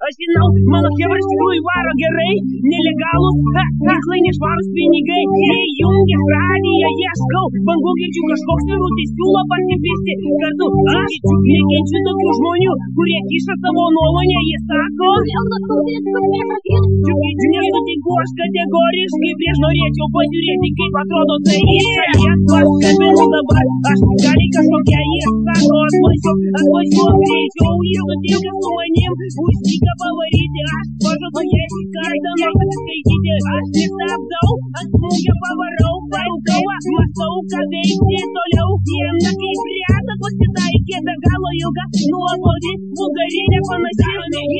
Aš žinau, mano chebra iš tikrųjų varo gerai, nelegalus, ginklai nešvarus pinigai. Įjungęs radiją ieškau, bangų girdžiu kažkoks vyrutis siūlo pasipisti kartu. Aš nekenčiu tokių žmonių, kurie kiša savo nuomonę, jie sako. Nesutinku aš kategoriškai, prieš norėčiau pažiūrėti, kaip atrodo tai. Šalies paskambinu dabar, aš gali kažkokia jie sako, atvažiuok greičiau, jie sutinka su manim, už dyką pavaryti, aš pažadu jai kartą nors atsiskaityti, aš nestabdau, ant smūgio pavarau, parūkau, mąstau, ką veikti toliau, diena kaip lieta pasitaikė, be galo ilga, nuobodi, vulgarinė panaši,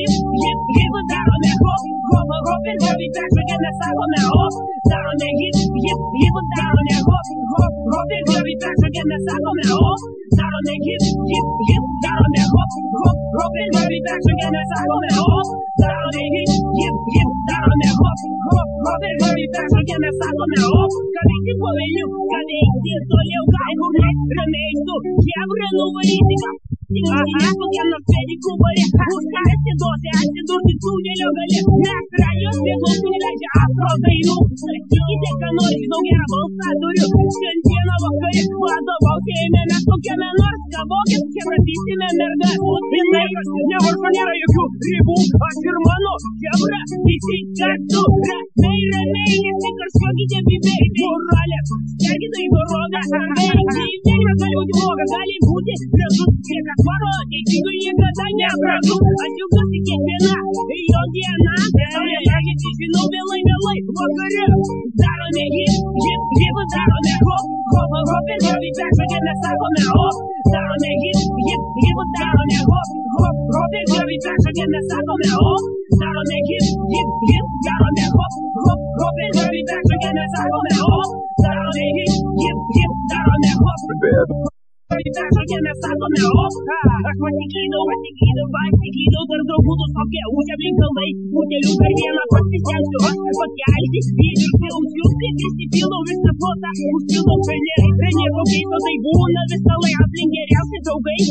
darome hip, hop ir hobby, peržvelgiame, sakome hop, darome hip, darome hop ir hobby, peržvelgiame, sakome hop, darome hip, darome hop ir hobby, peržvelgiame, sakome hop, darome hip, darome hop ir hobby, peržvelgiame, sakome hop, ką veikti po velnių, ką veikti toliau, gal kur nors ramiai su chebra nuvaryti, kokiam nors pedikų bare, už ką atsidurti tunelio gale, nes radijos veiklos neleidžia afro dainų, sakykite, ką nori, žinau gerą balsą turiu, šiandieną vakare vadovauti ėmėmės kokiame nors kabokės, chebra pysime mergas, vienaikas, nevaržo nėra jokių ribų, aš ir mano chebra, visi kartu, ramiai, nesikarščiokite bibiai, moralės, skelkite į dorovę, gyvenimas gali būti blogas, gali būti gražus, sveikas varo, teisingai niekada nepražus, aš džiaugiuosi kiekviena jo diena, leidžiasi, žinau, vėlai, vakare, darome hip, darome hop ir hobby, peržvelgiame, sakome hop, darome hip, darome hop ir hobby, peržvelgiame, sakome hop, darome hip, darome hop ir hobby, peržvelgiame, sakome hop, darome hip, darome hop. Peržvelgiame, sakome hop, aš pasiklydau, tarp draugų tokia, ūžia aplink kalnai, utelių per vieną pasistengsiu, aš pakelti, įviršiausiu, prisipildau visą plotą, užpildau prenė kokiais, o tai būna visą laiką aplink geriausi draugai,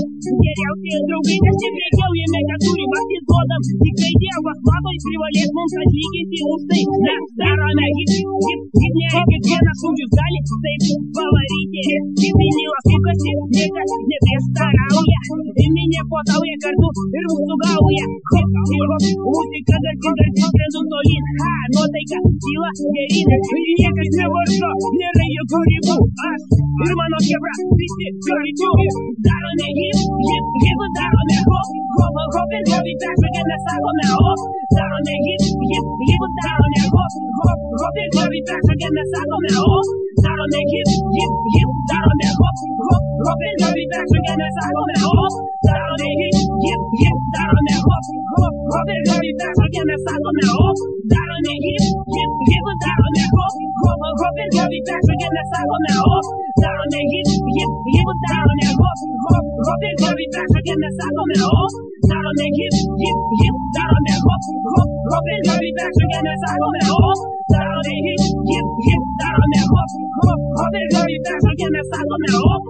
nesiprekiaujame, neturim, atiduodam, tik tai Dievas mato, jis privalės mums atlyginti už tai, mes darome hip, ne kiekvienas šūdžius gali taip pavaryti, kaip vinilas sukasi, niekas neprieštarauja, minė potauja kartu ir mūsų gauja, hop, muzika garsi skrendu tolyn, nuotaika kyla geryn, niekas nevaržo, nėra jokių ribų, aš ir mano chebra, visi kartu, darome hip, darome hop ir hobby, peržvelgiame, sakome hop, darome hip, darome hop ir hobby, peržvelgiame, sakome hop, darome hip, darome hop ir hobby, peržvelgiame, sakome hop, darome hip, darome hop ir hobby, peržvelgiame, sakome hop, darome hip, darome hop ir hobby, peržvelgiame, sakome hop, darome hip, darome hop ir hobby, peržvelgiame, sakome hop, darome hip, darome hop ir hobby, peržvelgiame, sakome hop, darome hip, darome hop ir hobby, peržvelgiame, sakome hop.